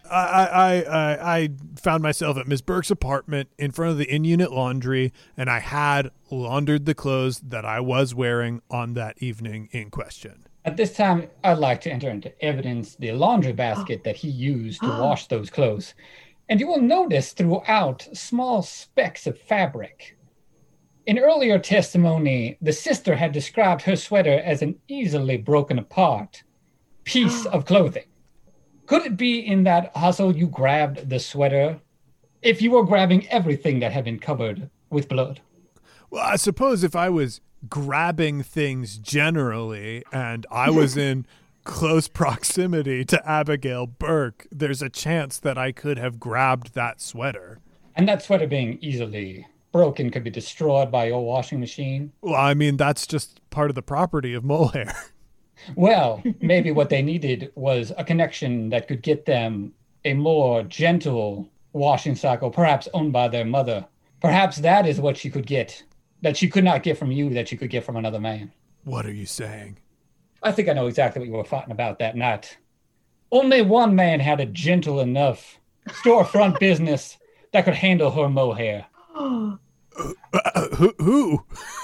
I found myself at Miss Burke's apartment in front of the in-unit laundry, and I had laundered the clothes that I was wearing on that evening in question. At this time, I'd like to enter into evidence the laundry basket that he used to wash those clothes. And you will notice throughout small specks of fabric. In earlier testimony, the sister had described her sweater as an easily broken apart piece of clothing. Could it be in that hustle you grabbed the sweater? If you were grabbing everything that had been covered with blood? Well, I suppose if I was grabbing things generally and I was in close proximity to Abigail Burke, there's a chance that I could have grabbed that sweater. And that sweater being easily broken could be destroyed by your washing machine? Well, I mean, that's just part of the property of Molehair. Well, maybe what they needed was a connection that could get them a more gentle washing cycle, perhaps owned by their mother. Perhaps that is what she could get, that she could not get from you, that she could get from another man. What are you saying? I think I know exactly what you were fighting about that night. Only one man had a gentle enough storefront business that could handle her mohair. Who?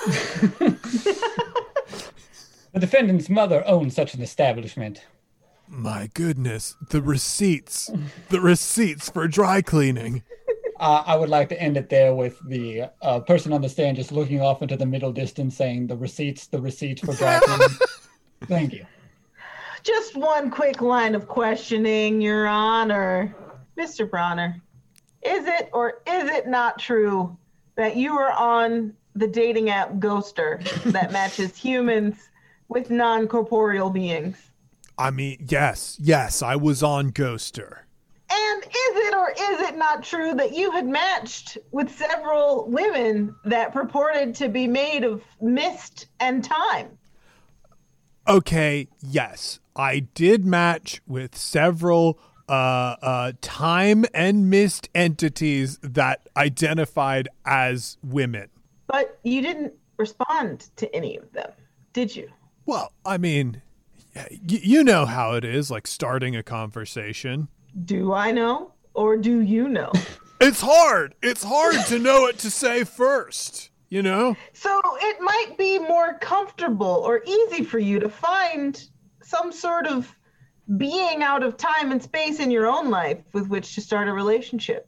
The defendant's mother owned such an establishment. My goodness, the receipts for dry cleaning. I would like to end it there with the person on the stand just looking off into the middle distance saying the receipts for dry cleaning. Thank you. Just one quick line of questioning, Your Honor. Mr. Bronner, is it or is it not true that you were on the dating app Ghoster that matches humans with non-corporeal beings? I mean, yes, I was on Ghoster. And is it or is it not true that you had matched with several women that purported to be made of mist and time? Okay, yes, I did match with several time and mist entities that identified as women. But you didn't respond to any of them, did you? Well, I mean, you know how it is, like starting a conversation. Do I know, or do you know? It's hard to know what to say first, you know? So it might be more comfortable or easy for you to find some sort of being out of time and space in your own life with which to start a relationship.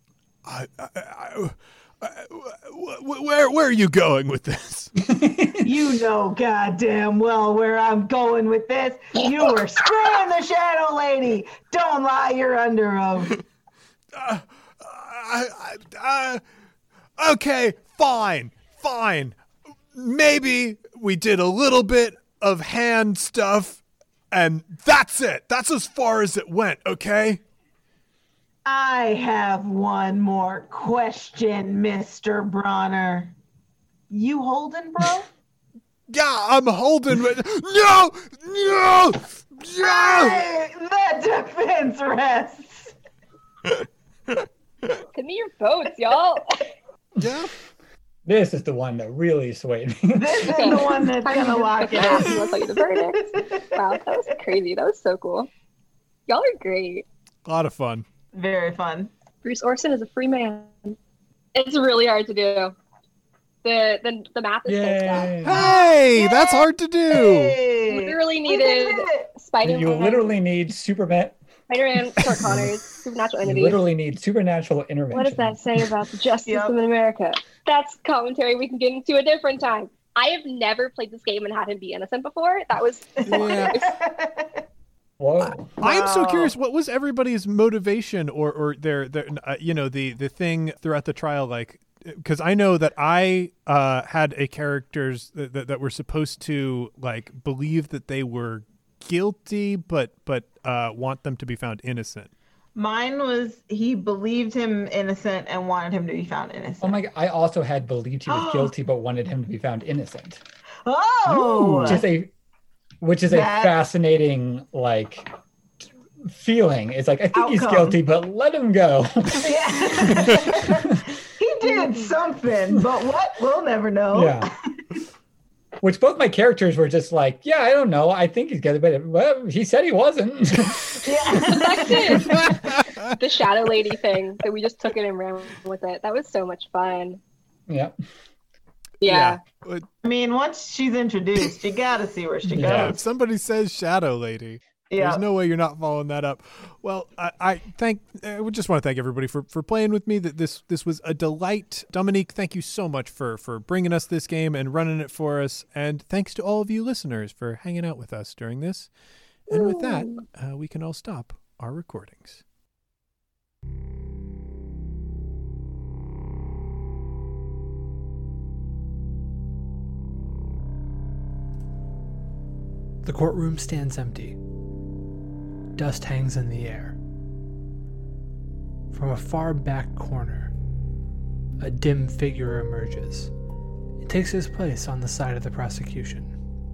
Where are you going with this? You know goddamn well where I'm going with this. You were screwing the Shadow Lady. Don't lie, you're under oath. Okay, fine. Maybe we did a little bit of hand stuff, and that's it. That's as far as it went, okay? I have one more question, Mr. Bronner. You holding, bro? Yeah, I'm holding. No! Hey, the defense rests. Send me your votes, y'all. Yeah. This is the one that really swayed me. This is the one that's gonna lock it I'll in. tell you the verdict. Wow, that was crazy. That was so cool. Y'all are great. A lot of fun. Very fun. Bruce Orson is a free man. It's really hard to do. The math is so sad. Hey, that's hard to do. Hey, Literally we needed did it. Spider-Man. You literally need Superman. Spider-Man, Short Connors, supernatural You entities. literally need supernatural intervention. What does that say about the justice Yep. in America? That's commentary we can get into a different time. I have never played this game and had him be innocent before. That was Yeah. Whoa. I am so Wow. curious. What was everybody's motivation, or their the thing throughout the trial? Like, because I know that I had a characters that were supposed to like believe that they were guilty, but want them to be found innocent. Mine was he believed him innocent and wanted him to be found innocent. Oh my God, I also had believed he was guilty but wanted him to be found innocent. Oh! Which is a fascinating, like, feeling. It's like, I think he's guilty, but let him go. Yeah. He did something, but what? We'll never know. Yeah. Which both my characters were just like, yeah, I don't know. I think he's guilty, but well, he said he wasn't. Yeah. The shadow lady thing that we just took it and ran with it. That was so much fun. Yeah. Yeah. I mean, once she's introduced, you gotta see where she goes. If somebody says Shadow Lady, there's no way you're not following that up. Well, I would just want to thank everybody for playing with me. That this was a delight. Dominique, thank you so much for bringing us this game and running it for us. And thanks to all of you listeners for hanging out with us during this. And with that, we can all stop our recordings. The courtroom stands empty. Dust hangs in the air. From a far back corner, a dim figure emerges. It takes his place on the side of the prosecution.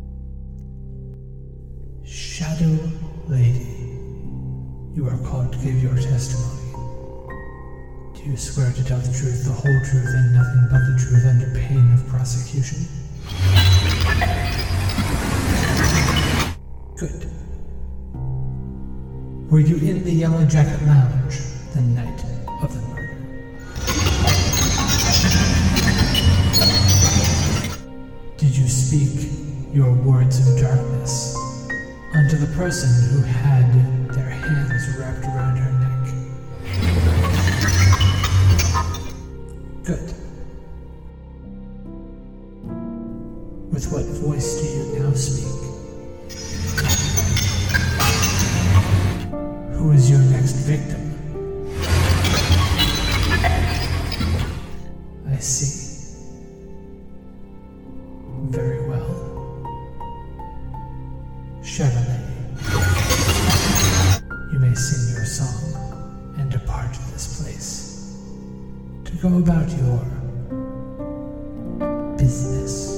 Shadow Lady, you are called to give your testimony. Do you swear to tell the truth, the whole truth, and nothing but the truth under pain of prosecution? Good. Were you in the Yellow Jacket Lounge the night of the murder? Did you speak your words of darkness unto the person who had their hands wrapped around her neck? Good. With what voice do you now speak? Who is your next victim? I see. Very well. Shadow Lady, you may sing your song and depart this place to go about your business.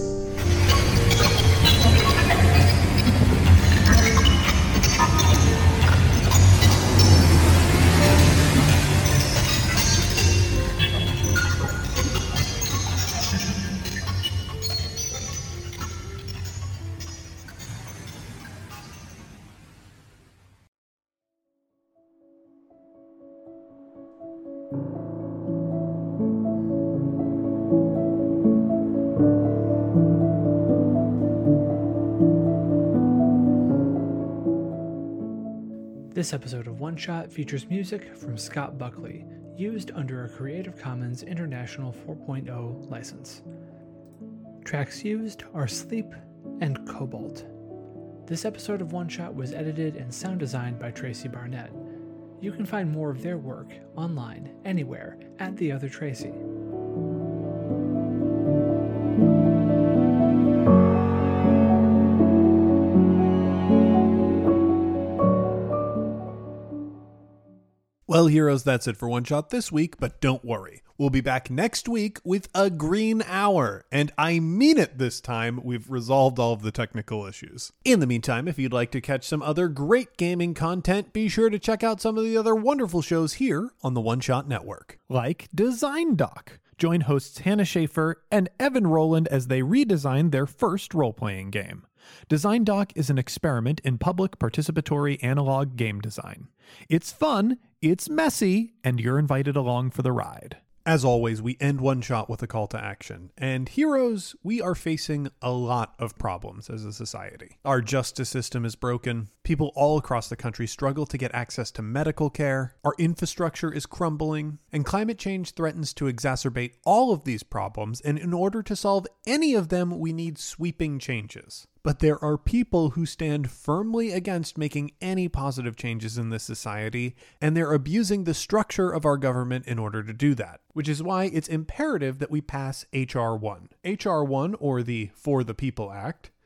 This episode of One Shot features music from Scott Buckley, used under a Creative Commons International 4.0 license. Tracks used are Sleep and Cobalt. This episode of One Shot was edited and sound designed by Tracy Barnett. You can find more of their work online, anywhere, at The Other Tracy. Well, heroes, that's it for One Shot this week, but don't worry. We'll be back next week with a green hour, and I mean it this time. We've resolved all of the technical issues. In the meantime, if you'd like to catch some other great gaming content, be sure to check out some of the other wonderful shows here on the One Shot Network. Like Design Doc. Join hosts Hannah Schaefer and Evan Rowland as they redesign their first role-playing game. Design Doc is an experiment in public participatory analog game design. It's fun, it's messy, and you're invited along for the ride. As always, we end One Shot with a call to action. And heroes, we are facing a lot of problems as a society. Our justice system is broken. People all across the country struggle to get access to medical care. Our infrastructure is crumbling. And climate change threatens to exacerbate all of these problems. And in order to solve any of them, we need sweeping changes. But there are people who stand firmly against making any positive changes in this society, and they're abusing the structure of our government in order to do that, which is why it's imperative that we pass H.R. 1. H.R. 1, or the For the People Act,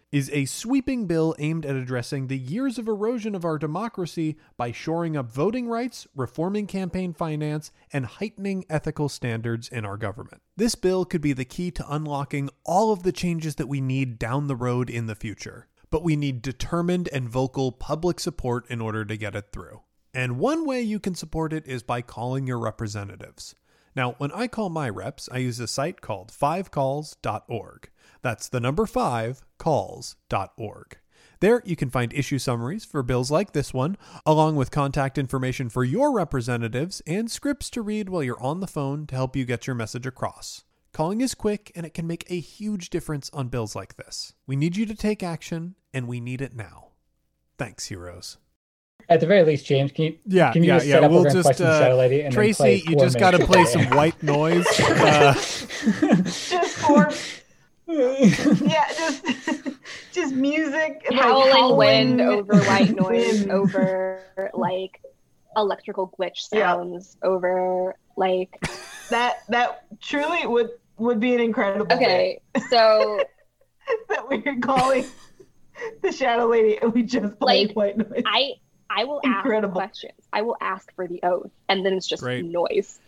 is a sweeping bill aimed at addressing the years of erosion of our democracy by shoring up voting rights, reforming campaign finance, and heightening ethical standards in our government. This bill could be the key to unlocking all of the changes that we need down the road in the future. But we need determined and vocal public support in order to get it through. And one way you can support it is by calling your representatives. Now, when I call my reps, I use a site called 5calls.org. That's the number 5calls.org. There, you can find issue summaries for bills like this one, along with contact information for your representatives and scripts to read while you're on the phone to help you get your message across. Calling is quick, and it can make a huge difference on bills like this. We need you to take action, and we need it now. Thanks, heroes. At the very least, James, can you set up We'll a just, question Shadow Lady and Tracy, you just got to play some white noise. Just for... just music. Howling wind over white noise, over like electrical glitch sounds, over like that truly would be an incredible okay thing. So that we're calling the Shadow Lady and we just play white noise. I will ask questions. I will ask for the oath, and then it's just noise.